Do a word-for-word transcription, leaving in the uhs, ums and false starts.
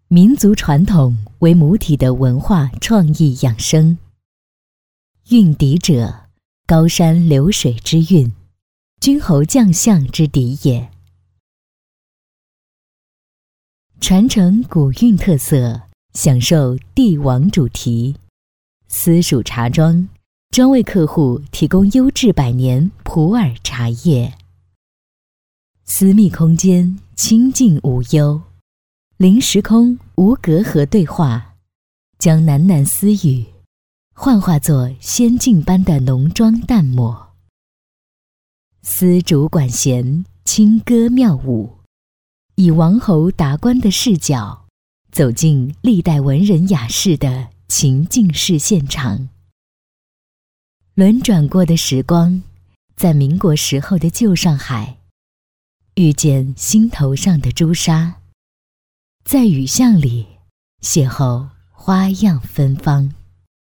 民族传统为母体的文化创意养生。韵笛者，高山流水之韵，君侯将相之笛也。传承古韵特色，享受帝王主题。私属茶庄专为客户提供优质百年普洱茶叶。私密空间，清静无忧，零时空无隔阂对话，将喃喃私语幻化作仙境般的浓妆淡抹。丝竹管弦，轻歌妙舞，以王侯达官的视角走进历代文人雅士的情境式现场。轮转过的时光，在民国时候的旧上海，遇见心头上的朱砂，在雨巷里邂逅花样芬芳。